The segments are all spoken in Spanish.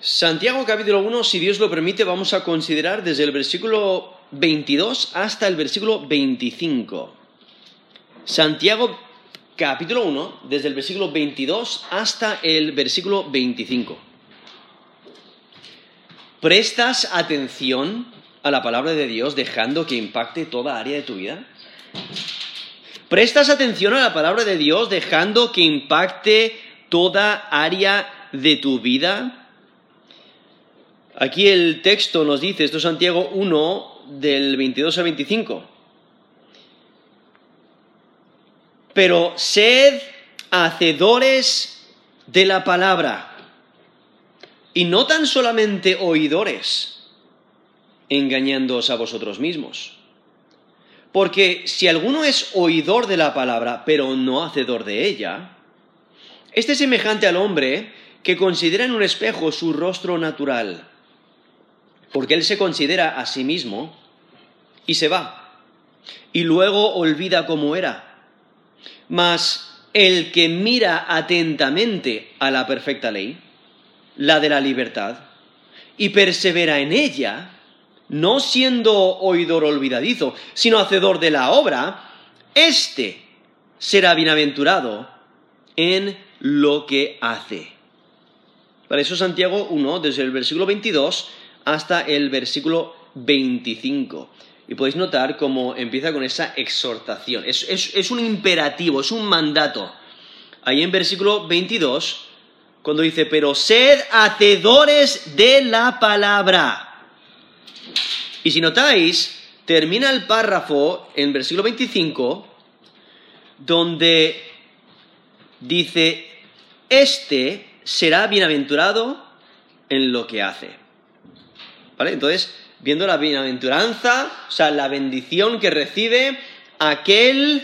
Santiago capítulo 1, si Dios lo permite, vamos a considerar desde el versículo 22 hasta el versículo 25. Santiago capítulo 1, desde el versículo 22 hasta el versículo 25. ¿Prestas atención a la palabra de Dios dejando que impacte toda área de tu vida? ¿Prestas atención a la palabra de Dios dejando que impacte toda área de tu vida? Aquí el texto nos dice, esto es Santiago 1, del 22 al 25. Pero sed hacedores de la palabra, y no tan solamente oidores, engañándoos a vosotros mismos. Porque si alguno es oidor de la palabra, pero no hacedor de ella, este es semejante al hombre que considera en un espejo su rostro natural, porque él se considera a sí mismo y se va, y luego olvida cómo era. Mas el que mira atentamente a la perfecta ley, la de la libertad, y persevera en ella, no siendo oidor olvidadizo, sino hacedor de la obra, éste será bienaventurado en lo que hace. Para eso Santiago 1, desde el versículo 22 hasta el versículo 25. Y podéis notar cómo empieza con esa exhortación. Es un imperativo, es un mandato. Ahí en versículo 22, cuando dice, pero sed hacedores de la palabra. Y si notáis, termina el párrafo en versículo 25, donde dice, este será bienaventurado en lo que hace. ¿Vale? Entonces, viendo la bienaventuranza, o sea, la bendición que recibe aquel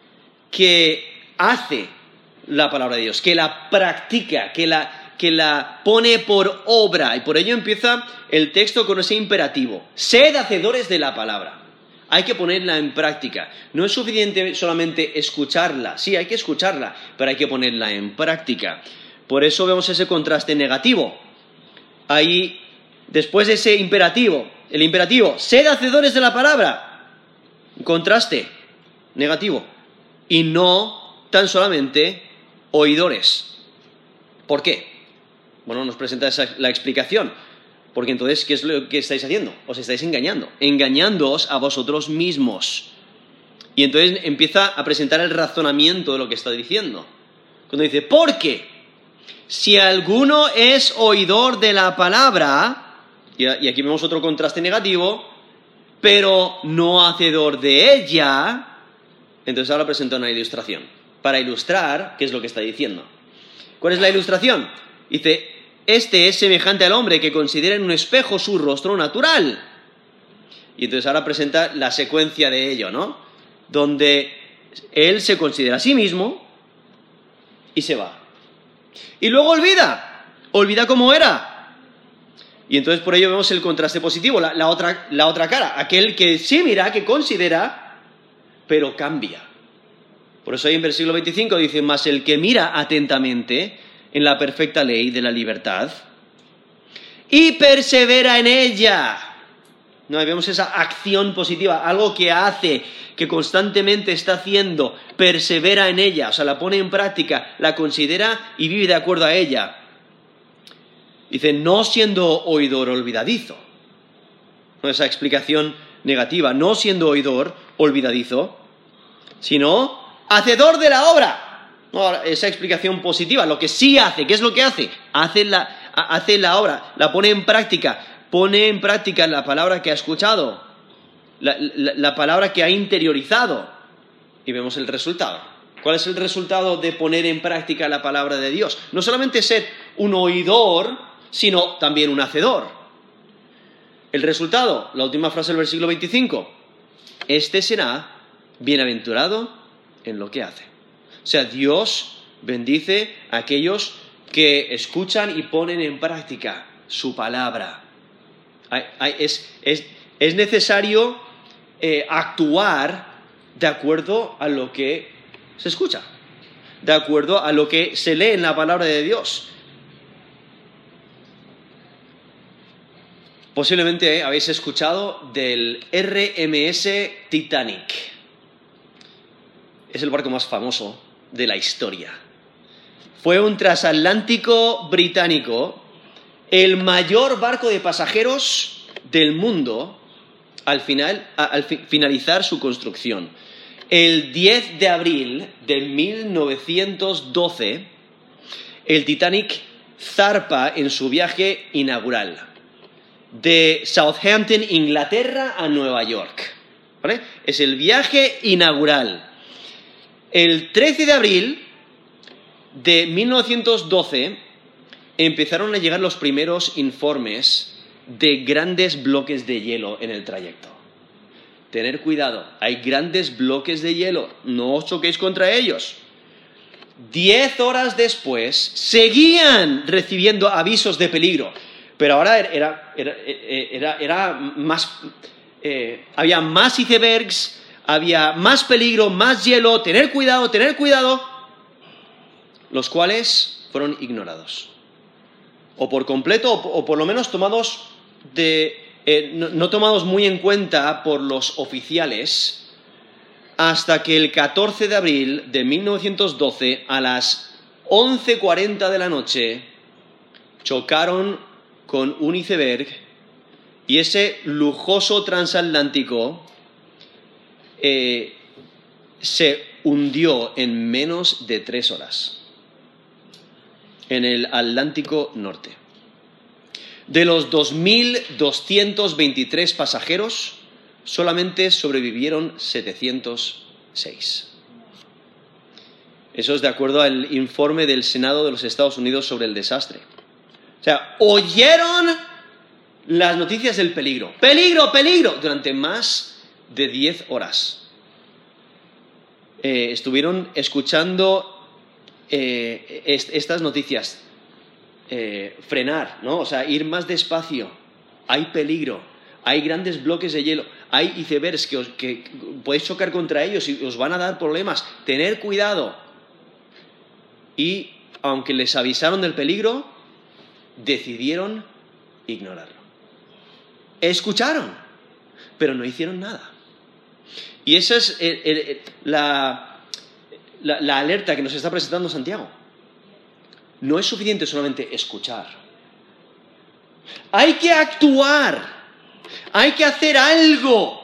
que hace la palabra de Dios, que la practica, que la pone por obra. Y por ello empieza el texto con ese imperativo. Sed hacedores de la palabra. Hay que ponerla en práctica. No es suficiente solamente escucharla. Sí, hay que escucharla, pero hay que ponerla en práctica. Por eso vemos ese contraste negativo. Ahí, después de ese imperativo, el imperativo, sed hacedores de la palabra. Contraste negativo. Y no tan solamente oidores. ¿Por qué? Bueno, nos presenta la explicación. Porque entonces, ¿qué es lo que estáis haciendo? Os estáis engañando. Engañándoos a vosotros mismos. Y entonces empieza a presentar el razonamiento de lo que está diciendo. Cuando dice, ¿por qué? Si alguno es oidor de la palabra, y aquí vemos otro contraste negativo, pero no hacedor de ella, entonces ahora presenta una ilustración, para ilustrar qué es lo que está diciendo. ¿Cuál es la ilustración? Dice, este es semejante al hombre que considera en un espejo su rostro natural. Y entonces ahora presenta la secuencia de ello, ¿no? Donde él se considera a sí mismo y se va. Y luego olvida cómo era. Y entonces por ello vemos el contraste positivo, la otra cara, aquel que sí mira, que considera, pero cambia. Por eso ahí en versículo 25 dice, mas el que mira atentamente en la perfecta ley de la libertad y persevera en ella. No, ahí vemos esa acción positiva, algo que hace, que constantemente está haciendo, persevera en ella, o sea, la pone en práctica, la considera y vive de acuerdo a ella. Dice, no siendo oidor olvidadizo. No, esa explicación negativa, no siendo oidor olvidadizo, sino hacedor de la obra. No, esa explicación positiva, lo que sí hace, ¿qué es lo que hace? Hace la obra, la pone en práctica la palabra que ha escuchado, la palabra que ha interiorizado, y vemos el resultado. ¿Cuál es el resultado de poner en práctica la palabra de Dios? No solamente ser un oidor, sino también un hacedor. El resultado, la última frase del versículo 25, este será bienaventurado en lo que hace. O sea, Dios bendice a aquellos que escuchan y ponen en práctica su palabra. Es necesario actuar de acuerdo a lo que se escucha, de acuerdo a lo que se lee en la palabra de Dios. Posiblemente habéis escuchado del RMS Titanic. Es el barco más famoso de la historia. Fue un transatlántico británico, el mayor barco de pasajeros del mundo al finalizar su construcción. El 10 de abril de 1912, el Titanic zarpa en su viaje inaugural de Southampton, Inglaterra, a Nueva York. ¿Vale? Es el viaje inaugural. El 13 de abril de 1912 empezaron a llegar los primeros informes de grandes bloques de hielo en el trayecto. Tener cuidado, hay grandes bloques de hielo, no os choquéis contra ellos. 10 horas después seguían recibiendo avisos de peligro, pero ahora era más, había más icebergs, había más peligro, más hielo, tener cuidado, los cuales fueron ignorados. O por completo, o por lo menos tomados no tomados muy en cuenta por los oficiales, hasta que el 14 de abril de 1912, a las 11:40 de la noche, chocaron con un iceberg y ese lujoso transatlántico se hundió en menos de 3 horas en el Atlántico Norte. De los 2.223 pasajeros, solamente sobrevivieron 706. Eso es de acuerdo al informe del Senado de los Estados Unidos sobre el desastre. O sea, oyeron las noticias del peligro. ¡Peligro, peligro! Durante más de 10 horas. Estuvieron escuchando estas noticias. Frenar, ¿no? O sea, ir más despacio. Hay peligro. Hay grandes bloques de hielo. Hay icebergs que podéis chocar contra ellos y os van a dar problemas. Tener cuidado. Y aunque les avisaron del peligro, decidieron ignorarlo. Escucharon, pero no hicieron nada. Y esa es la alerta que nos está presentando Santiago. No es suficiente solamente escuchar. Hay que actuar. Hay que hacer algo.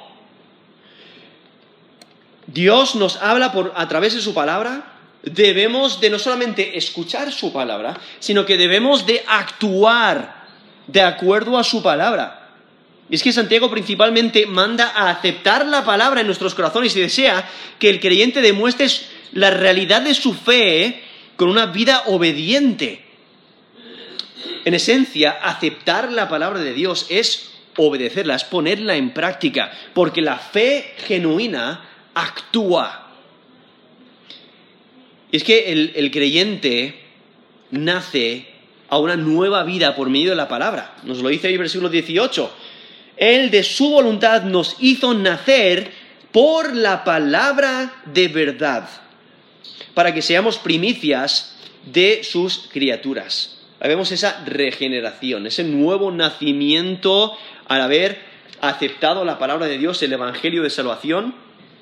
Dios nos habla a través de su palabra. Debemos de no solamente escuchar su palabra, sino que debemos de actuar de acuerdo a su palabra. Y es que Santiago principalmente manda a aceptar la palabra en nuestros corazones y desea que el creyente demuestre la realidad de su fe con una vida obediente. En esencia, aceptar la palabra de Dios es obedecerla, es ponerla en práctica, porque la fe genuina actúa. Y es que el creyente nace a una nueva vida por medio de la palabra. Nos lo dice ahí el versículo 18. Él de su voluntad nos hizo nacer por la palabra de verdad, para que seamos primicias de sus criaturas. Vemos esa regeneración, ese nuevo nacimiento al haber aceptado la palabra de Dios, el evangelio de salvación,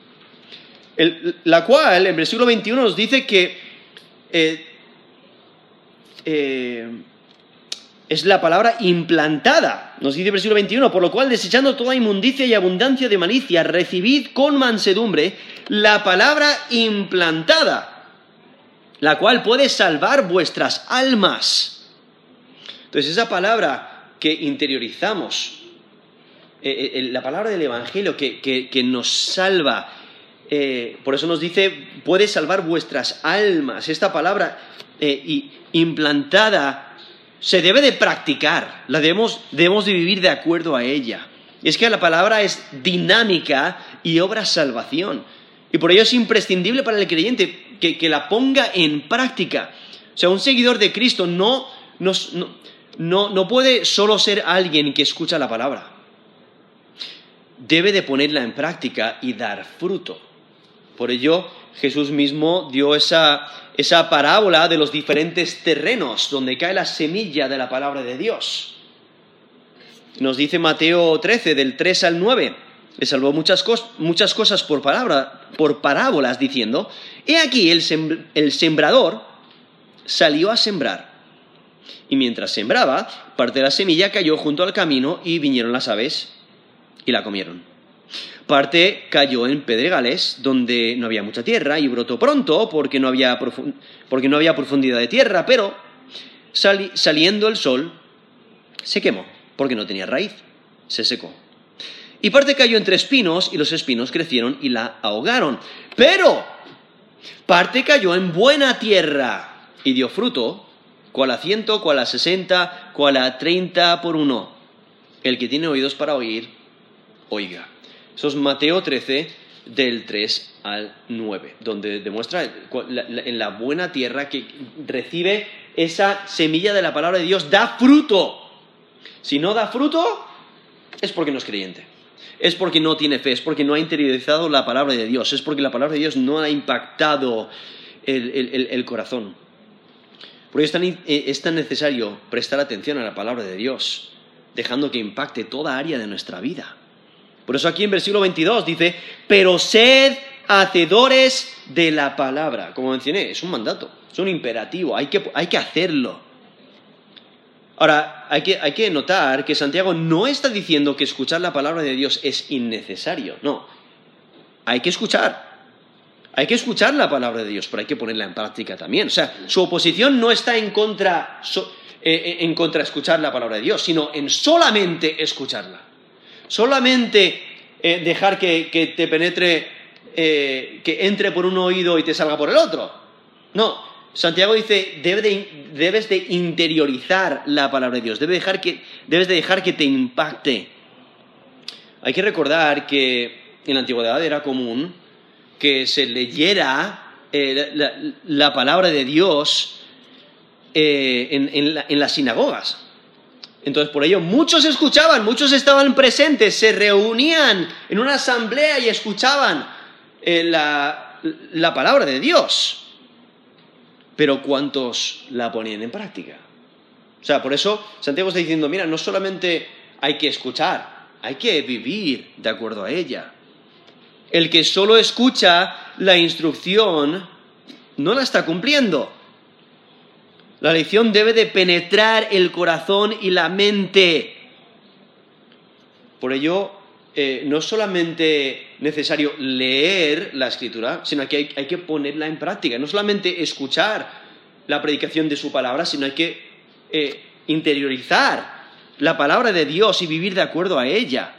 la cual, en versículo 21 nos dice que es la palabra implantada. Nos dice el versículo 21, por lo cual, desechando toda inmundicia y abundancia de malicia, recibid con mansedumbre la palabra implantada, la cual puede salvar vuestras almas. Entonces, esa palabra que interiorizamos, la palabra del Evangelio que nos salva, por eso nos dice, puede salvar vuestras almas. Esta palabra implantada se debe de practicar, debemos de vivir de acuerdo a ella. Y es que la palabra es dinámica y obra salvación. Y por ello es imprescindible para el creyente que la ponga en práctica. O sea, un seguidor de Cristo no puede solo ser alguien que escucha la palabra. Debe de ponerla en práctica y dar fruto. Por ello, Jesús mismo dio esa parábola de los diferentes terrenos donde cae la semilla de la palabra de Dios. Nos dice Mateo 13, del 3 al 9. Le salvó muchas cosas por parábolas, diciendo: he aquí el sembrador salió a sembrar. Y mientras sembraba, parte de la semilla cayó junto al camino y vinieron las aves y la comieron. Parte cayó en pedregales, donde no había mucha tierra, y brotó pronto porque no había profundidad de tierra, pero saliendo el sol se quemó, porque no tenía raíz, se secó. Y parte cayó entre espinos, y los espinos crecieron y la ahogaron. Pero parte cayó en buena tierra y dio fruto, cual a 100, cual a 60, cual a 30 por uno. El que tiene oídos para oír, oiga. Eso es Mateo 13, del 3 al 9, donde demuestra en la buena tierra que recibe esa semilla de la palabra de Dios, da fruto. Si no da fruto, es porque no es creyente. Es porque no tiene fe, es porque no ha interiorizado la palabra de Dios, es porque la palabra de Dios no ha impactado el corazón. Por ello es tan necesario prestar atención a la palabra de Dios, dejando que impacte toda área de nuestra vida. Por eso aquí en versículo 22 dice: pero sed hacedores de la palabra. Como mencioné, es un mandato, es un imperativo, hay que hacerlo. Ahora, hay que notar que Santiago no está diciendo que escuchar la palabra de Dios es innecesario. No, hay que escuchar la palabra de Dios, pero hay que ponerla en práctica también. O sea, su oposición no está en contra de escuchar la palabra de Dios, sino en solamente escucharla. Solamente dejar que te penetre, que entre por un oído y te salga por el otro. No. Santiago dice: debes de interiorizar la palabra de Dios, debes de dejar que te impacte. Hay que recordar que en la antigüedad era común que se leyera la palabra de Dios en las sinagogas. Entonces, por ello, muchos escuchaban, muchos estaban presentes, se reunían en una asamblea y escuchaban la palabra de Dios. Pero ¿cuántos la ponían en práctica? O sea, por eso Santiago está diciendo: mira, no solamente hay que escuchar, hay que vivir de acuerdo a ella. El que solo escucha la instrucción no la está cumpliendo. La lección debe de penetrar el corazón y la mente. Por ello, no es solamente necesario leer la Escritura, sino que hay que ponerla en práctica. No solamente escuchar la predicación de su palabra, sino hay que interiorizar la palabra de Dios y vivir de acuerdo a ella.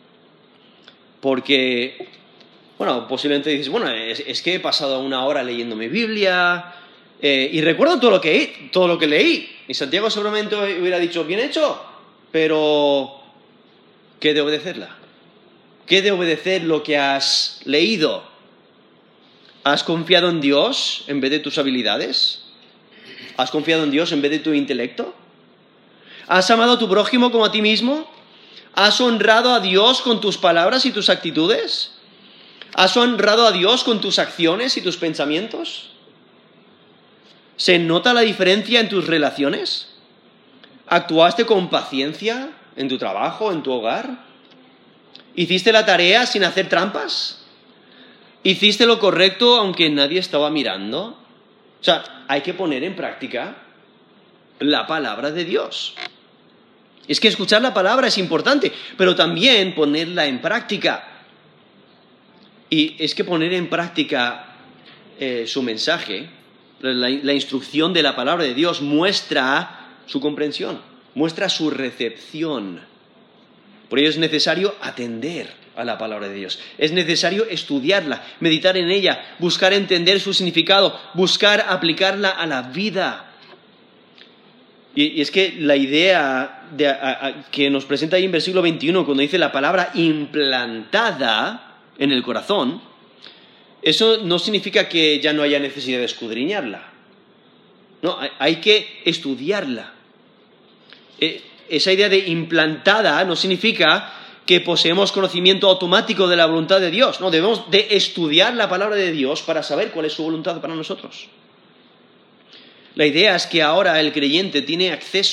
Porque, bueno, posiblemente dices: bueno, es que he pasado una hora leyendo mi Biblia y recuerdo todo lo que leí. Y Santiago seguramente hubiera dicho: bien hecho, pero ¿qué de obedecerla? ¿Qué de obedecer lo que has leído? ¿Has confiado en Dios en vez de tus habilidades? ¿Has confiado en Dios en vez de tu intelecto? ¿Has amado a tu prójimo como a ti mismo? ¿Has honrado a Dios con tus palabras y tus actitudes? ¿Has honrado a Dios con tus acciones y tus pensamientos? ¿Se nota la diferencia en tus relaciones? ¿Actuaste con paciencia en tu trabajo, en tu hogar? ¿Hiciste la tarea sin hacer trampas? ¿Hiciste lo correcto aunque nadie estaba mirando? O sea, hay que poner en práctica la palabra de Dios. Es que escuchar la palabra es importante, pero también ponerla en práctica. Y es que poner en práctica su mensaje, la instrucción de la palabra de Dios, muestra su comprensión, muestra su recepción. Por ello es necesario atender a la palabra de Dios. Es necesario estudiarla, meditar en ella, buscar entender su significado, buscar aplicarla a la vida. Y es que la idea que nos presenta ahí en versículo 21, cuando dice la palabra implantada en el corazón, eso no significa que ya no haya necesidad de escudriñarla. No, hay que estudiarla. Esa idea de implantada no significa que poseemos conocimiento automático de la voluntad de Dios. No, debemos de estudiar la palabra de Dios para saber cuál es su voluntad para nosotros. La idea es que ahora el creyente tiene acceso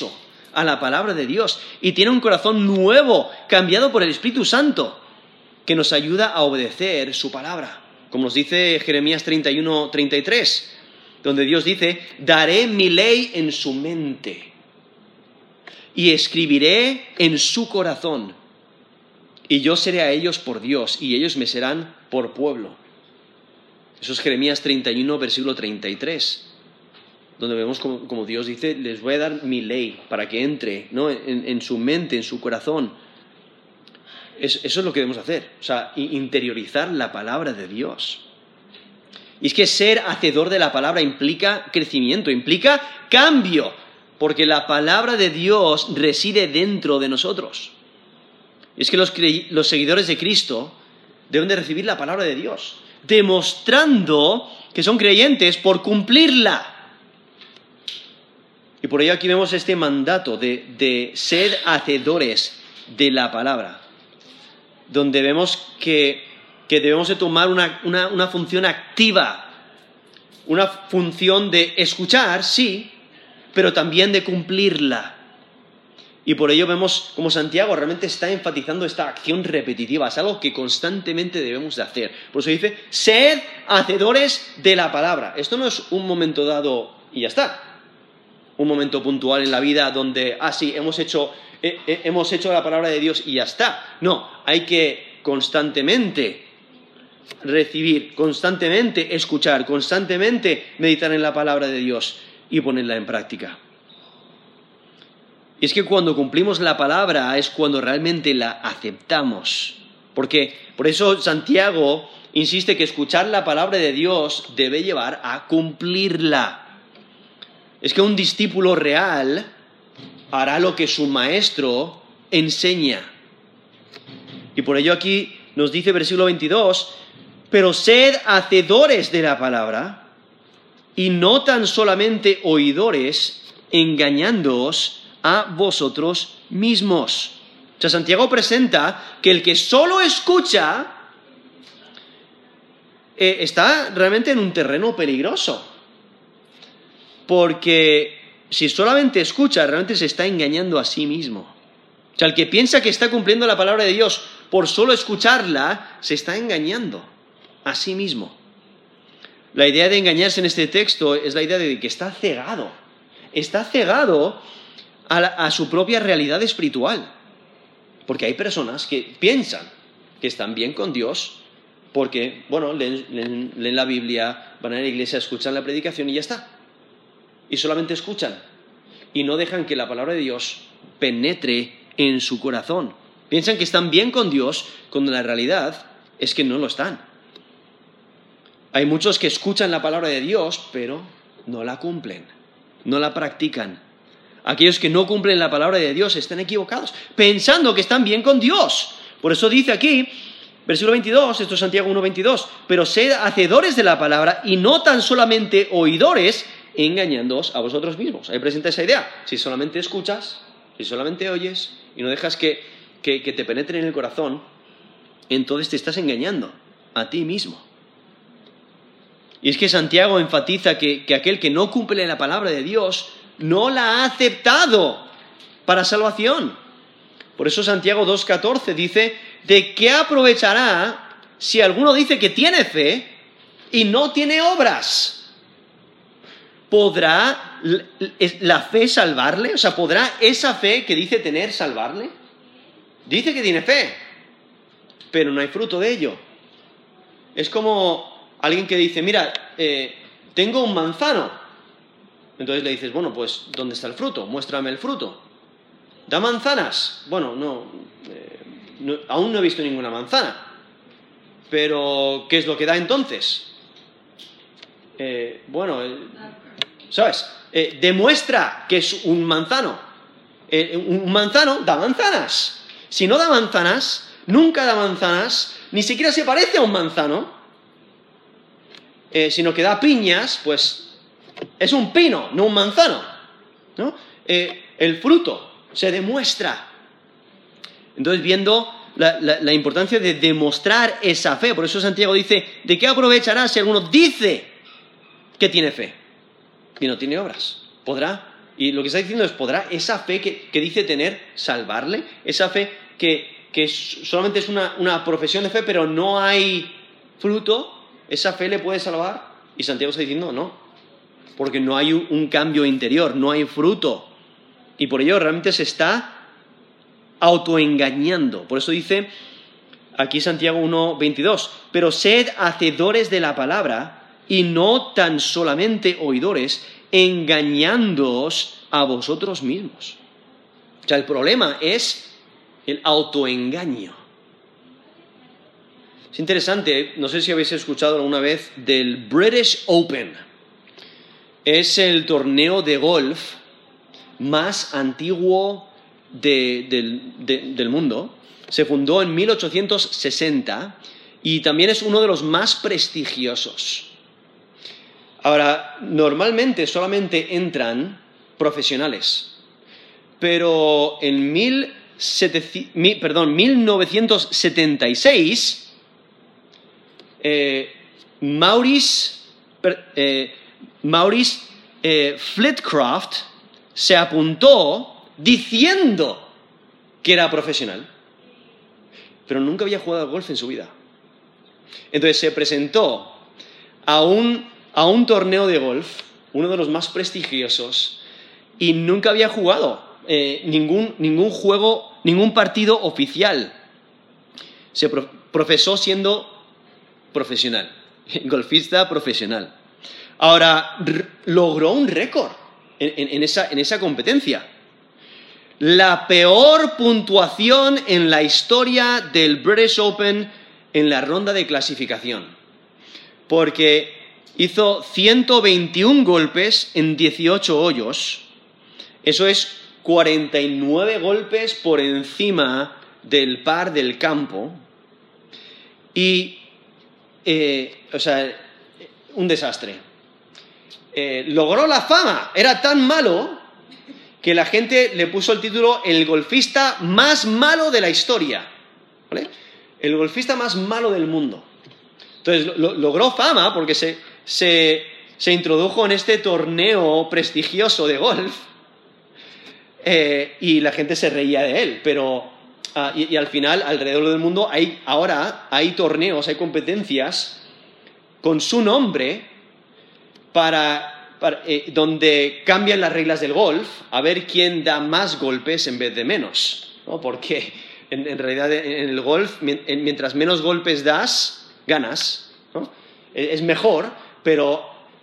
a la palabra de Dios y tiene un corazón nuevo, cambiado por el Espíritu Santo, que nos ayuda a obedecer su palabra. Como nos dice Jeremías 31:33, donde Dios dice: daré mi ley en su mente y escribiré en su corazón, y yo seré a ellos por Dios, y ellos me serán por pueblo. Eso es Jeremías 31, versículo 33, donde vemos como Dios dice: les voy a dar mi ley para que entre, ¿no?, en su mente, en su corazón. Eso es lo que debemos hacer, o sea, interiorizar la palabra de Dios. Y es que ser hacedor de la palabra implica crecimiento, implica cambio, porque la palabra de Dios reside dentro de nosotros. Y es que los seguidores de Cristo deben de recibir la palabra de Dios, demostrando que son creyentes por cumplirla. Y por ello aquí vemos este mandato de ser hacedores de la palabra, donde vemos que debemos de tomar una función activa, una función de escuchar, sí, pero también de cumplirla. Y por ello vemos como Santiago realmente está enfatizando esta acción repetitiva, es algo que constantemente debemos de hacer. Por eso dice: sed hacedores de la palabra. Esto no es un momento dado y ya está, un momento puntual en la vida donde, sí, hemos hecho la palabra de Dios y ya está. No, hay que constantemente recibir, constantemente escuchar, constantemente meditar en la palabra de Dios y ponerla en práctica. Y es que cuando cumplimos la palabra es cuando realmente la aceptamos. Porque por eso Santiago insiste que escuchar la palabra de Dios debe llevar a cumplirla. Es que un discípulo real hará lo que su maestro enseña. Y por ello aquí nos dice versículo 22, pero sed hacedores de la palabra y no tan solamente oidores, engañándoos a vosotros mismos. O sea, Santiago presenta que el que solo escucha está realmente en un terreno peligroso. Porque si solamente escucha, realmente se está engañando a sí mismo. O sea, el que piensa que está cumpliendo la palabra de Dios por solo escucharla, se está engañando a sí mismo. La idea de engañarse en este texto es la idea de que está cegado. Está cegado a su propia realidad espiritual. Porque hay personas que piensan que están bien con Dios porque, bueno, leen la Biblia, van a la iglesia, escuchan la predicación y ya está. Y solamente escuchan. Y no dejan que la palabra de Dios penetre en su corazón. Piensan que están bien con Dios cuando la realidad es que no lo están. Hay muchos que escuchan la palabra de Dios, pero no la cumplen, no la practican. Aquellos que no cumplen la palabra de Dios están equivocados, pensando que están bien con Dios. Por eso dice aquí, versículo 22, esto es Santiago 1:22, pero sed hacedores de la palabra y no tan solamente oidores, engañándoos a vosotros mismos. Ahí presenta esa idea. Si solamente escuchas, si solamente oyes y no dejas que te penetre en el corazón, entonces te estás engañando a ti mismo. Y es que Santiago enfatiza que aquel que no cumple la palabra de Dios no la ha aceptado para salvación. Por eso Santiago 2:14 dice: ¿de qué aprovechará si alguno dice que tiene fe y no tiene obras? ¿Podrá la fe salvarle? O sea, ¿podrá esa fe que dice tener salvarle? Dice que tiene fe, pero no hay fruto de ello. Es como alguien que dice: mira, tengo un manzano. Entonces le dices: bueno, pues ¿dónde está el fruto? Muéstrame el fruto. ¿Da manzanas? Bueno, no, aún no he visto ninguna manzana. Pero ¿qué es lo que da entonces? ¿Sabes? Demuestra que es un manzano. Un manzano da manzanas. Si no da manzanas, nunca da manzanas, ni siquiera se parece a un manzano, sino que da piñas, pues es un pino, no un manzano, ¿no? El fruto se demuestra. Entonces, viendo la importancia de demostrar esa fe, por eso Santiago dice: ¿de qué aprovechará si alguno dice que tiene fe y no tiene obras? ¿Podrá Y lo que está diciendo es, ¿podrá esa fe que dice tener salvarle? Esa fe que solamente es una profesión de fe, pero no hay fruto, ¿esa fe le puede salvar? Y Santiago está diciendo, no, porque no hay un cambio interior, no hay fruto. Y por ello realmente se está autoengañando. Por eso dice aquí Santiago 1:22, pero sed hacedores de la palabra y no tan solamente oidores, engañándoos a vosotros mismos. O sea, el problema es el autoengaño. Es interesante, no sé si habéis escuchado alguna vez del British Open. Es el torneo de golf más antiguo del mundo. Se fundó en 1860 y también es uno de los más prestigiosos. Ahora, normalmente solamente entran profesionales, pero en 1976, Maurice Flitcroft se apuntó diciendo que era profesional, pero nunca había jugado al golf en su vida. Entonces se presentó a un torneo de golf, uno de los más prestigiosos, y nunca había jugado ningún juego, ningún partido oficial. Se profesó siendo profesional, golfista profesional. Ahora, logró un récord en esa competencia. La peor puntuación en la historia del British Open en la ronda de clasificación. Porque hizo 121 golpes en 18 hoyos. Eso es 49 golpes por encima del par del campo. Y, un desastre. Logró la fama. Era tan malo que la gente le puso el título el golfista más malo de la historia. ¿Vale? El golfista más malo del mundo. Entonces logró fama porque se introdujo en este torneo prestigioso de golf y la gente se reía de él, pero y al final alrededor del mundo ahora hay torneos, hay competencias con su nombre donde cambian las reglas del golf a ver quién da más golpes en vez de menos, ¿no? Porque en realidad en el golf mientras menos golpes das, ganas, ¿no? Es mejor, pero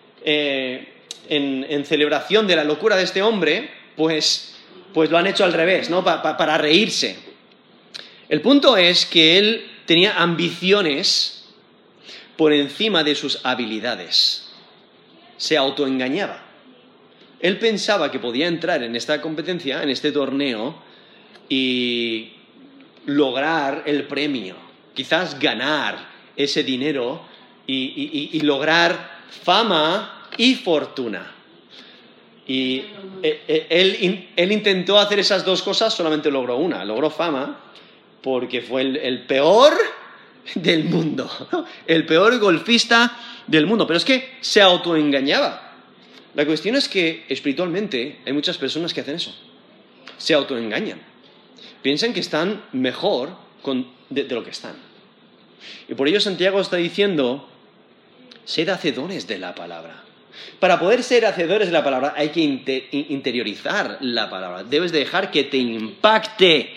en celebración de la locura de este hombre, pues lo han hecho al revés, ¿no? Para reírse. El punto es que él tenía ambiciones por encima de sus habilidades. Se autoengañaba. Él pensaba que podía entrar en esta competencia, en este torneo, y lograr el premio, quizás ganar ese dinero y lograr fama y fortuna. Y él intentó hacer esas dos cosas, solamente logró una. Logró fama porque fue el peor del mundo, ¿no? El peor golfista del mundo. Pero es que se autoengañaba. La cuestión es que espiritualmente hay muchas personas que hacen eso. Se autoengañan. Piensan que están mejor de lo que están. Y por ello Santiago está diciendo, sed hacedores de la palabra. Para poder ser hacedores de la palabra hay que interiorizar la palabra. Debes de dejar que te impacte.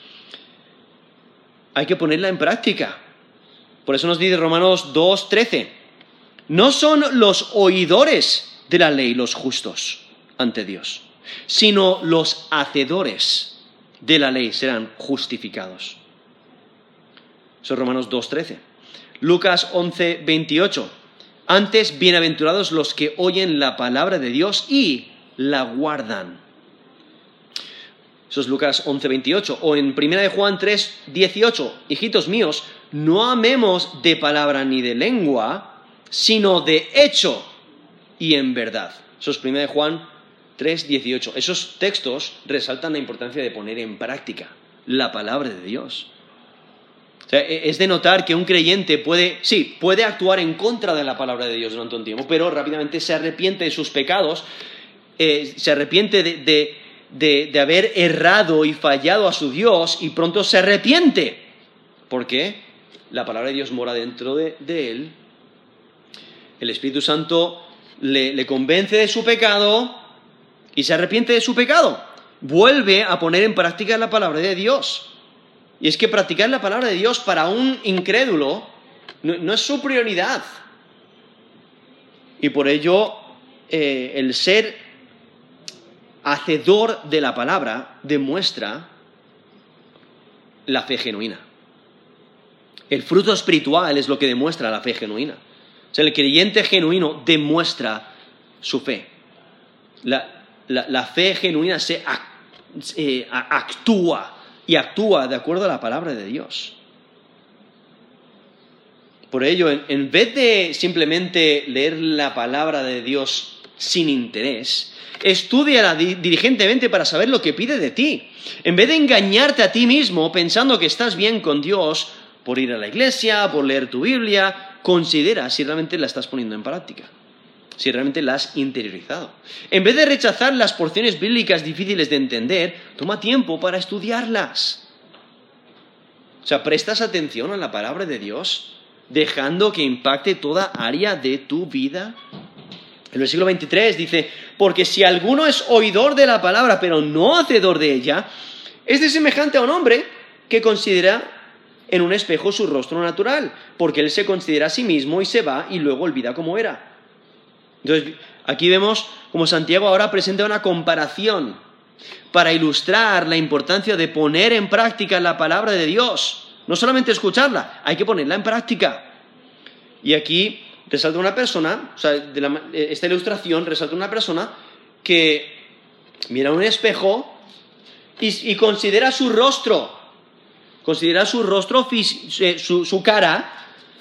Hay que ponerla en práctica. Por eso nos dice Romanos 2:13. No son los oidores de la ley los justos ante Dios, sino los hacedores de la ley serán justificados. Eso es Romanos 2:13. Lucas 11:28. Antes, bienaventurados los que oyen la palabra de Dios y la guardan. Eso es Lucas 11:28. O en 1 de Juan 3:18. Hijitos míos, no amemos de palabra ni de lengua, sino de hecho y en verdad. Eso es 1 de Juan 3:18. Esos textos resaltan la importancia de poner en práctica la palabra de Dios. O sea, es de notar que un creyente puede actuar en contra de la palabra de Dios durante un tiempo, pero rápidamente se arrepiente de sus pecados se arrepiente de haber errado y fallado a su Dios y pronto se arrepiente. ¿Por qué? La palabra de Dios mora dentro de él. El Espíritu Santo le convence de su pecado y se arrepiente de su pecado. Vuelve a poner en práctica la palabra de Dios. Y es que practicar la palabra de Dios para un incrédulo no es su prioridad. Y por ello, el ser hacedor de la palabra demuestra la fe genuina. El fruto espiritual es lo que demuestra la fe genuina. O sea, el creyente genuino demuestra su fe. La fe genuina actúa de acuerdo a la palabra de Dios. Por ello, en vez de simplemente leer la palabra de Dios sin interés, estúdiala diligentemente para saber lo que pide de ti. En vez de engañarte a ti mismo pensando que estás bien con Dios por ir a la iglesia, por leer tu Biblia, considera si realmente la estás poniendo en práctica, si realmente la has interiorizado. En vez de rechazar las porciones bíblicas difíciles de entender, toma tiempo para estudiarlas. O sea, prestas atención a la palabra de Dios, dejando que impacte toda área de tu vida. El versículo 23 dice, porque si alguno es oidor de la palabra, pero no hacedor de ella, es semejante a un hombre que considera en un espejo su rostro natural, porque él se considera a sí mismo y se va y luego olvida cómo era. Entonces, aquí vemos como Santiago ahora presenta una comparación para ilustrar la importancia de poner en práctica la palabra de Dios. No solamente escucharla, hay que ponerla en práctica. Y aquí resalta una persona, o sea, esta ilustración resalta una persona que mira un espejo y considera su rostro. Considera su rostro, su cara,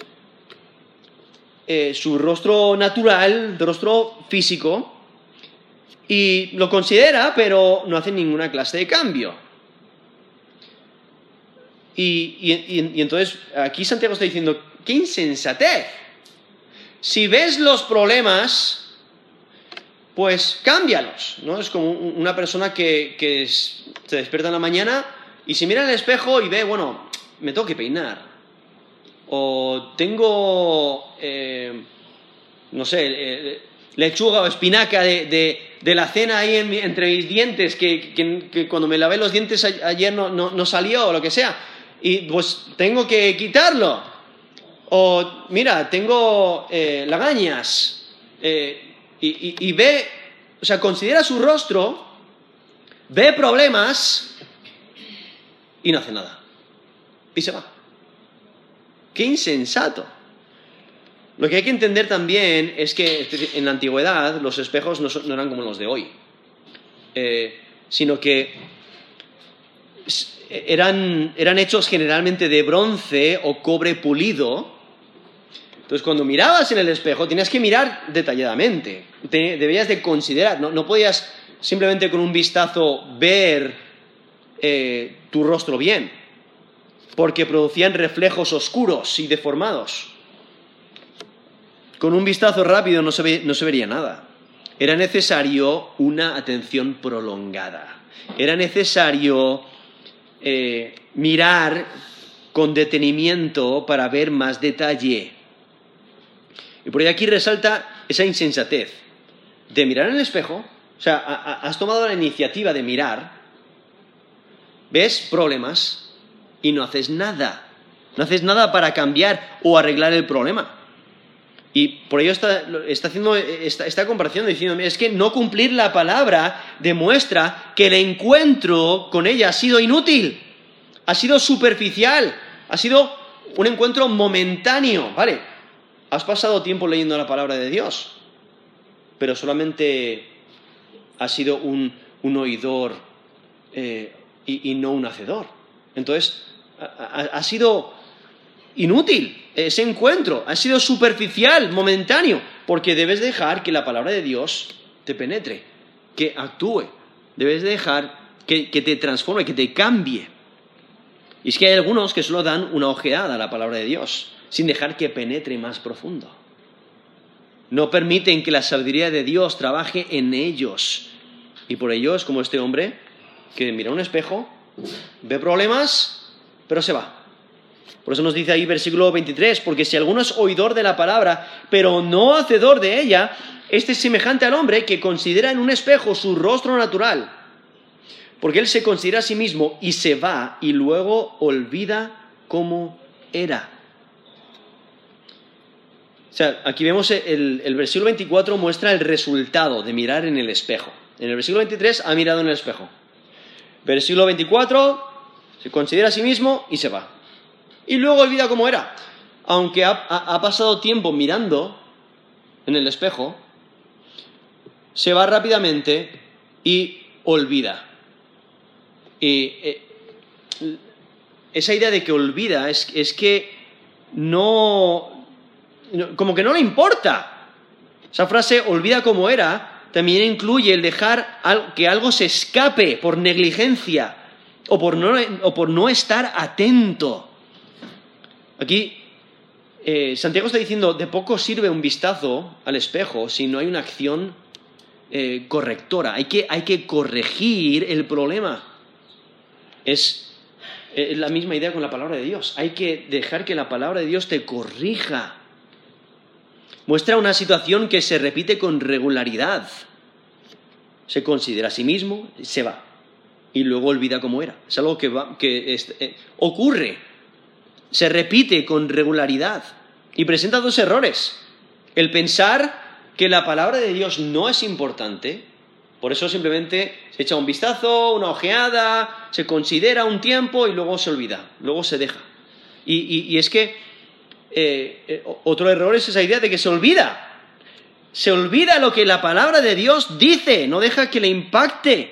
su rostro natural, rostro físico, y lo considera, pero no hace ninguna clase de cambio. Y entonces aquí Santiago está diciendo, ¡qué insensatez! Si ves los problemas, pues cámbialos, ¿no? Es como una persona que se despierta en la mañana y se mira en el espejo y ve, bueno, me tengo que peinar. O tengo, no sé, lechuga o espinaca de la cena ahí entre mis dientes, que cuando me lavé los dientes ayer no salió o lo que sea. Y pues tengo que quitarlo. O mira, tengo lagañas. Y ve, o sea, considera su rostro, ve problemas y no hace nada. Y se va. ¡Qué insensato! Lo que hay que entender también es que en la antigüedad los espejos no eran como los de hoy, sino que eran hechos generalmente de bronce o cobre pulido. Entonces, cuando mirabas en el espejo, tenías que mirar detalladamente. Debías de considerar, no podías simplemente con un vistazo ver tu rostro bien, porque producían reflejos oscuros y deformados. Con un vistazo rápido no se vería nada. Era necesario una atención prolongada. Era necesario mirar con detenimiento para ver más detalle. Y por ahí aquí resalta esa insensatez de mirar en el espejo. O sea, has tomado la iniciativa de mirar, ves problemas y no haces nada. No haces nada para cambiar o arreglar el problema. Y por ello está haciendo esta comparación diciendo, es que no cumplir la palabra demuestra que el encuentro con ella ha sido inútil, ha sido superficial, ha sido un encuentro momentáneo, ¿vale? Has pasado tiempo leyendo la palabra de Dios, pero solamente has sido un oidor y no un hacedor. Entonces, ha sido inútil ese encuentro, ha sido superficial, momentáneo, porque debes dejar que la palabra de Dios te penetre, que actúe, debes dejar que te transforme, que te cambie. Y es que hay algunos que solo dan una ojeada a la palabra de Dios, sin dejar que penetre más profundo. No permiten que la sabiduría de Dios trabaje en ellos. Y por ello es como este hombre que mira un espejo, ve problemas, pero se va. Por eso nos dice ahí versículo 23, porque si alguno es oidor de la palabra, pero no hacedor de ella, este es semejante al hombre que considera en un espejo su rostro natural. Porque él se considera a sí mismo y se va y luego olvida cómo era. O sea, aquí vemos el versículo 24 muestra el resultado de mirar en el espejo. En el versículo 23 ha mirado en el espejo. Versículo 24 se considera a sí mismo y se va. Y luego olvida cómo era. Aunque ha pasado tiempo mirando en el espejo, se va rápidamente y olvida. Y esa idea de que olvida es que como que no le importa. Esa frase, olvida cómo era, también incluye el dejar que algo se escape por negligencia o por no estar atento. Aquí Santiago está diciendo, de poco sirve un vistazo al espejo si no hay una acción correctora. Hay que corregir el problema. Es la misma idea con la palabra de Dios. Hay que dejar que la palabra de Dios te corrija. Muestra una situación que se repite con regularidad. Se considera a sí mismo, se va. Y luego olvida cómo era. Es algo que ocurre. Se repite con regularidad. Y presenta dos errores. El pensar que la palabra de Dios no es importante. Por eso simplemente se echa un vistazo, una ojeada, se considera un tiempo y luego se olvida. Luego se deja. Y es que otro error es esa idea de que se olvida. Se olvida lo que la palabra de Dios dice, no deja que le impacte.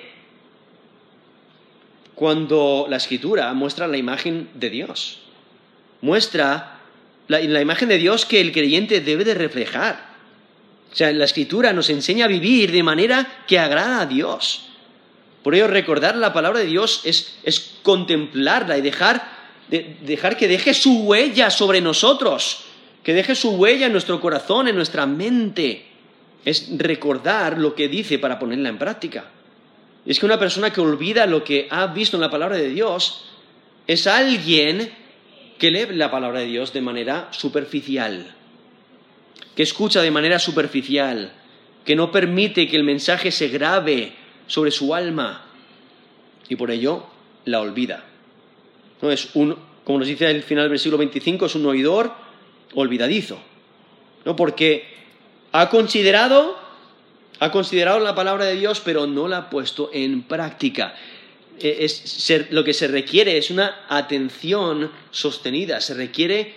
Cuando la Escritura muestra la imagen de Dios, muestra la imagen de Dios que el creyente debe de reflejar. O sea, la Escritura nos enseña a vivir de manera que agrada a Dios. Por ello, recordar la palabra de Dios es contemplarla y dejar que deje su huella sobre nosotros, que deje su huella en nuestro corazón, en nuestra mente. Es recordar lo que dice para ponerla en práctica. Y es que una persona que olvida lo que ha visto en la palabra de Dios es alguien que lee la palabra de Dios de manera superficial, que escucha de manera superficial, que no permite que el mensaje se grabe sobre su alma y por ello la olvida. No es como nos dice al final del versículo 25, es un oidor olvidadizo. ¿No? Porque ha considerado la palabra de Dios, pero no la ha puesto en práctica. Lo que se requiere es una atención sostenida. Se requiere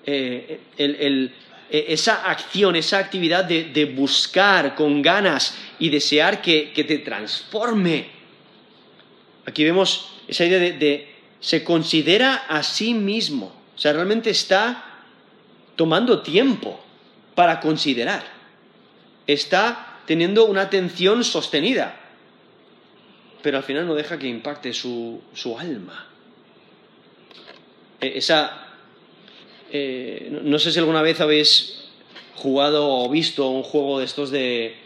esa acción, esa actividad de buscar con ganas y desear que te transforme. Aquí vemos esa idea de se considera a sí mismo. O sea, realmente está tomando tiempo para considerar. Está teniendo una atención sostenida, pero al final no deja que impacte su alma. No sé si alguna vez habéis jugado o visto un juego de estos de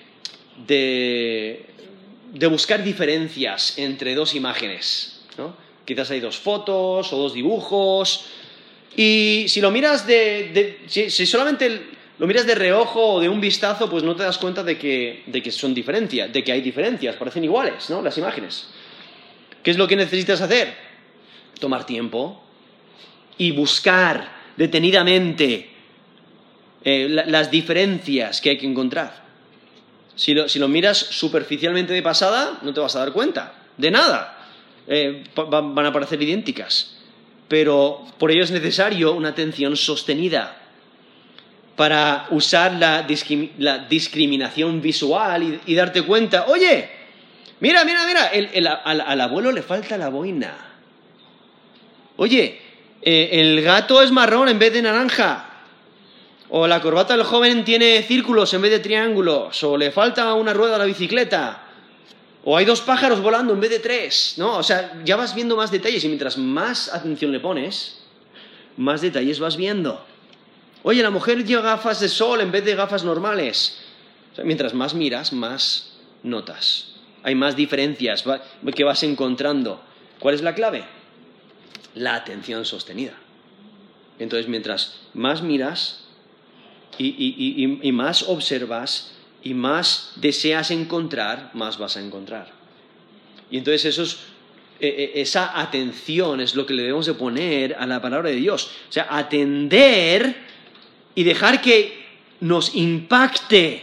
buscar diferencias entre dos imágenes, ¿no? Quizás hay dos fotos o dos dibujos, y si lo miras si solamente lo miras de reojo o de un vistazo, pues no te das cuenta de que son diferencias, de que hay diferencias, parecen iguales, ¿no? Las imágenes. ¿Qué es lo que necesitas hacer? Tomar tiempo y buscar detenidamente las diferencias que hay que encontrar. Si lo miras superficialmente de pasada, no te vas a dar cuenta de nada. Van a parecer idénticas. Pero por ello es necesario una atención sostenida para usar la discriminación visual y darte cuenta, oye, mira, al abuelo le falta la boina. Oye, el gato es marrón en vez de naranja. O la corbata del joven tiene círculos en vez de triángulos. O le falta una rueda a la bicicleta. O hay dos pájaros volando en vez de tres, ¿no? O sea, ya vas viendo más detalles y mientras más atención le pones, más detalles vas viendo. Oye, la mujer lleva gafas de sol en vez de gafas normales. O sea, mientras más miras, más notas. Hay más diferencias que vas encontrando. ¿Cuál es la clave? La atención sostenida. Entonces, mientras más miras y más observas y más deseas encontrar, más vas a encontrar. Y entonces esa atención es lo que le debemos de poner a la palabra de Dios. O sea, atender y dejar que nos impacte.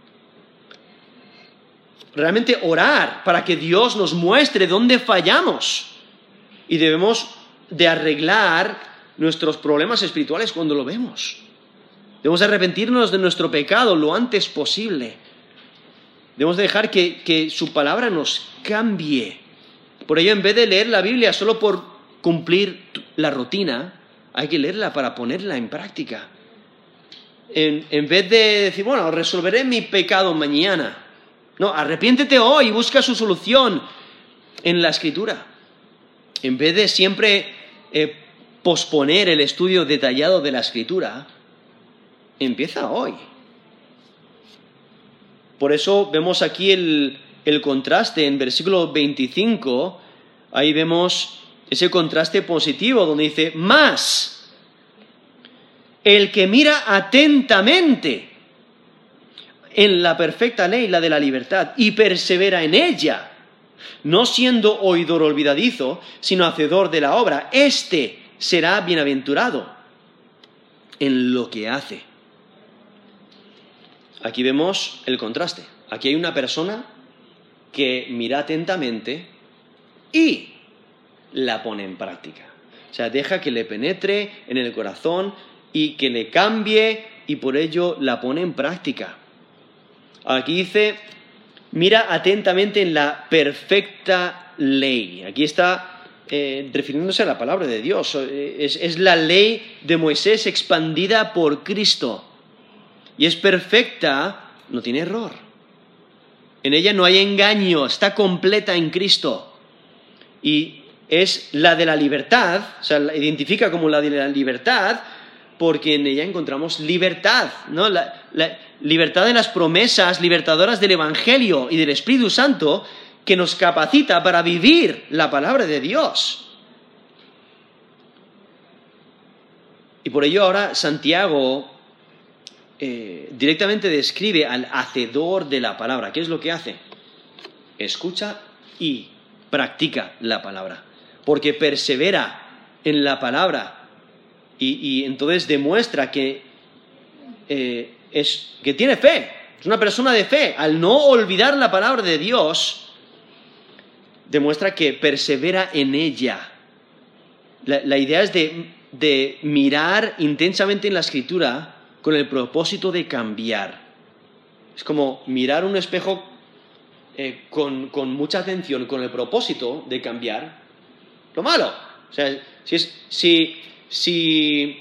Realmente orar para que Dios nos muestre dónde fallamos. Y debemos de arreglar nuestros problemas espirituales cuando lo vemos. Debemos arrepentirnos de nuestro pecado lo antes posible. Debemos dejar que su palabra nos cambie. Por ello, en vez de leer la Biblia solo por cumplir la rutina, hay que leerla para ponerla en práctica. En vez de decir, bueno, resolveré mi pecado mañana. No, arrepiéntete hoy y busca su solución en la Escritura. En vez de siempre posponer el estudio detallado de la Escritura, empieza hoy. Por eso vemos aquí el contraste en versículo 25. Ahí vemos ese contraste positivo donde dice, más el que mira atentamente en la perfecta ley, la de la libertad, y persevera en ella, no siendo oidor olvidadizo, sino hacedor de la obra, éste será bienaventurado en lo que hace. Aquí vemos el contraste. Aquí hay una persona que mira atentamente y la pone en práctica. O sea, deja que le penetre en el corazón y que le cambie y por ello la pone en práctica. Aquí dice, mira atentamente en la perfecta ley. Aquí está refiriéndose a la palabra de Dios. Es la ley de Moisés expandida por Cristo. Y es perfecta, no tiene error. En ella no hay engaño, está completa en Cristo. Y es la de la libertad, o sea, la identifica como la de la libertad, porque en ella encontramos libertad, ¿no? La libertad de las promesas libertadoras del Evangelio y del Espíritu Santo que nos capacita para vivir la palabra de Dios. Y por ello ahora Santiago directamente describe al hacedor de la palabra. ¿Qué es lo que hace? Escucha y practica la palabra, porque persevera en la palabra y entonces demuestra que tiene fe, es una persona de fe. Al no olvidar la palabra de Dios, demuestra que persevera en ella. La idea es de mirar intensamente en la Escritura con el propósito de cambiar. Es como mirar un espejo con mucha atención, con el propósito de cambiar lo malo. O sea, si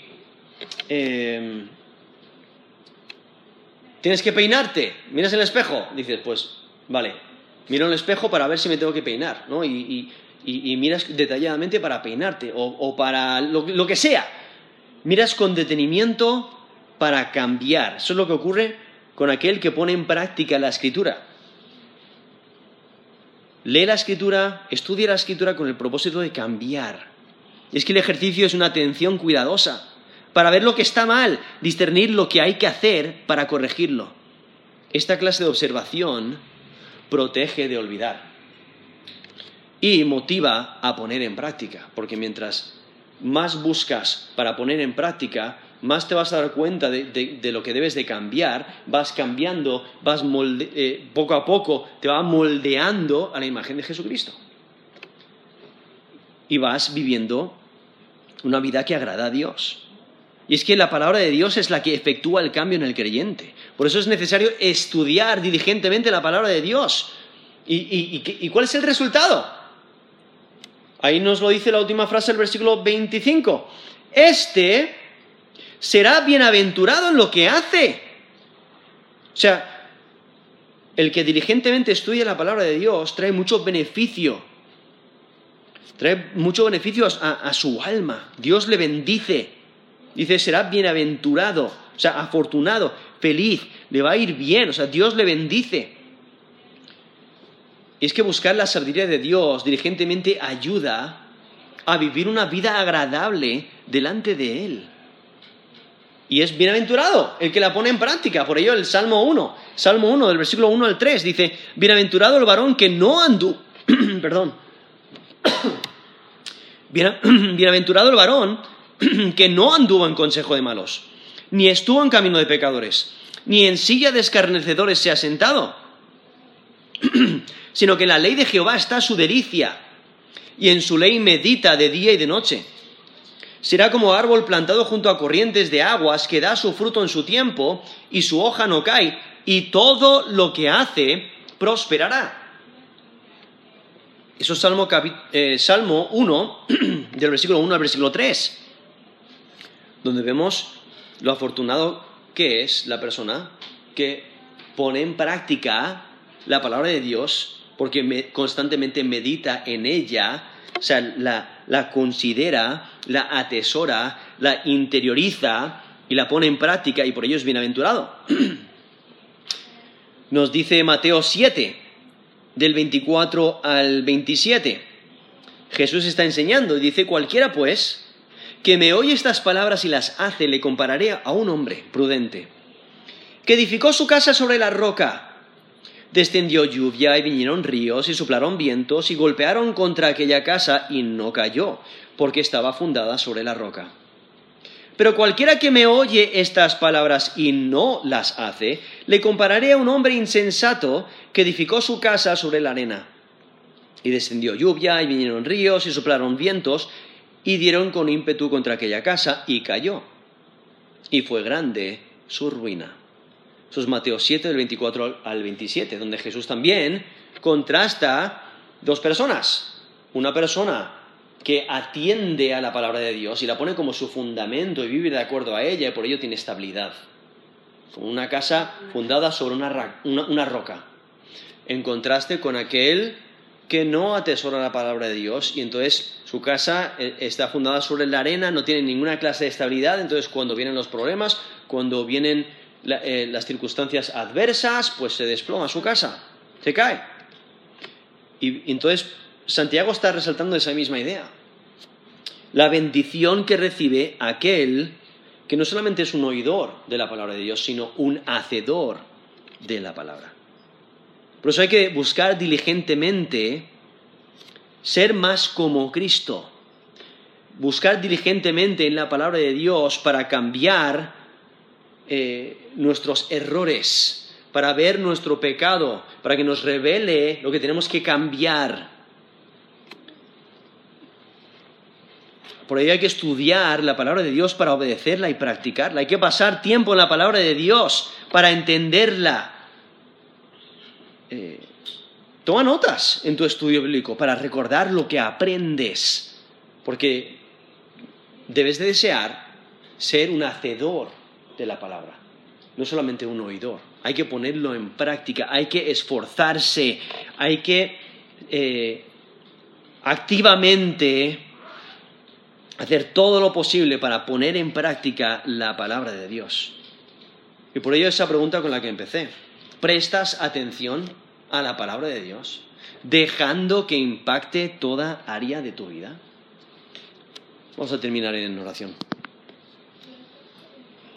tienes que peinarte, miras el espejo, dices, pues, vale, miro en el espejo para ver si me tengo que peinar, ¿no? Y miras detalladamente para peinarte, o para lo que sea. Miras con detenimiento para cambiar. Eso es lo que ocurre con aquel que pone en práctica la Escritura. Lee la Escritura, estudia la Escritura con el propósito de cambiar. Y es que el ejercicio es una atención cuidadosa para ver lo que está mal, discernir lo que hay que hacer para corregirlo. Esta clase de observación protege de olvidar y motiva a poner en práctica, porque mientras más buscas para poner en práctica, más te vas a dar cuenta de lo que debes de cambiar, vas cambiando, poco a poco te vas moldeando a la imagen de Jesucristo. Y vas viviendo una vida que agrada a Dios. Y es que la palabra de Dios es la que efectúa el cambio en el creyente. Por eso es necesario estudiar diligentemente la palabra de Dios. ¿Y cuál es el resultado? Ahí nos lo dice la última frase del versículo 25. Este será bienaventurado en lo que hace. O sea, el que diligentemente estudia la palabra de Dios trae mucho beneficio. Trae mucho beneficio a su alma. Dios le bendice. Dice, será bienaventurado, o sea, afortunado, feliz, le va a ir bien, o sea, Dios le bendice. Y es que buscar la sabiduría de Dios diligentemente ayuda a vivir una vida agradable delante de Él. Y es bienaventurado el que la pone en práctica. Por ello el Salmo 1 del versículo 1 al 3 dice, bienaventurado el varón que no anduvo, bienaventurado el varón que no anduvo en consejo de malos, ni estuvo en camino de pecadores, ni en silla de escarnecedores se ha sentado, sino que en la ley de Jehová está su delicia, y en su ley medita de día y de noche. Será como árbol plantado junto a corrientes de aguas, que da su fruto en su tiempo, y su hoja no cae, y todo lo que hace prosperará. Eso es Salmo 1, del versículo 1 al versículo 3, donde vemos lo afortunado que es la persona que pone en práctica la palabra de Dios, porque constantemente medita en ella, o sea, la considera, la atesora, la interioriza y la pone en práctica, y por ello es bienaventurado. Nos dice Mateo 7, del 24 al 27. Jesús está enseñando y dice, cualquiera pues que me oye estas palabras y las hace, le compararé a un hombre prudente, que edificó su casa sobre la roca. Descendió lluvia y vinieron ríos y soplaron vientos y golpearon contra aquella casa y no cayó, porque estaba fundada sobre la roca. Pero cualquiera que me oye estas palabras y no las hace, le compararé a un hombre insensato que edificó su casa sobre la arena. Y descendió lluvia y vinieron ríos y soplaron vientos y dieron con ímpetu contra aquella casa y cayó. Y fue grande su ruina. Eso es Mateo 7, del 24 al 27, donde Jesús también contrasta dos personas. Una persona que atiende a la palabra de Dios y la pone como su fundamento y vive de acuerdo a ella, y por ello tiene estabilidad. Como una casa fundada sobre una roca. En contraste con aquel que no atesora la palabra de Dios, y entonces su casa está fundada sobre la arena, no tiene ninguna clase de estabilidad. Entonces cuando vienen los problemas, cuando vienen las circunstancias adversas, pues se desploma su casa, se cae. Y entonces Santiago está resaltando esa misma idea. La bendición que recibe aquel que no solamente es un oidor de la palabra de Dios, sino un hacedor de la palabra. Por eso hay que buscar diligentemente ser más como Cristo. Buscar diligentemente en la palabra de Dios para cambiar nuestros errores, para ver nuestro pecado, para que nos revele lo que tenemos que cambiar. Por ello hay que estudiar la palabra de Dios para obedecerla y practicarla. Hay que pasar tiempo en la palabra de Dios para entenderla. Toma notas en tu estudio bíblico para recordar lo que aprendes, porque debes de desear ser un hacedor de la palabra, no solamente un oidor. Hay que ponerlo en práctica, hay que esforzarse, hay que activamente hacer todo lo posible para poner en práctica la palabra de Dios. Y por ello esa pregunta con la que empecé: ¿prestas atención a la palabra de Dios, dejando que impacte toda área de tu vida? Vamos a terminar en oración.